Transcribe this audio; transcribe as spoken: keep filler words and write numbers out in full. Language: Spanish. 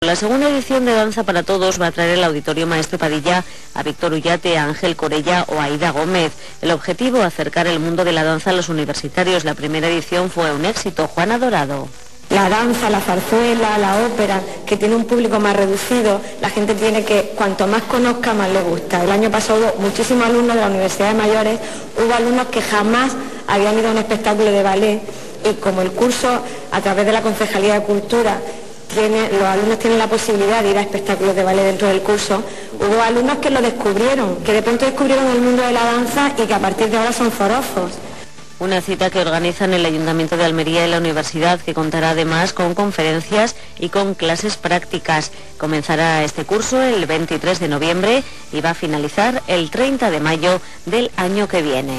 La segunda edición de Danza para Todos va a traer al Auditorio Maestre Padilla a Víctor Ullate, a Ángel Corella o a Aida Gómez. El objetivo, acercar el mundo de la danza a los universitarios. La primera edición fue un éxito. Juana Dorado. La danza, la zarzuela, la ópera, que tiene un público más reducido, la gente tiene que, cuanto más conozca, más le gusta. El año pasado hubo muchísimos alumnos de la Universidad de Mayores, hubo alumnos que jamás habían ido a un espectáculo de ballet, y como el curso, a través de la Concejalía de Cultura, tiene, los alumnos tienen la posibilidad de ir a espectáculos de ballet dentro del curso, hubo alumnos que lo descubrieron, que de pronto descubrieron el mundo de la danza y que a partir de ahora son forofos. Una cita que organizan el Ayuntamiento de Almería y la Universidad, que contará además con conferencias y con clases prácticas. Comenzará este curso el veintitrés de noviembre y va a finalizar el treinta de mayo del año que viene.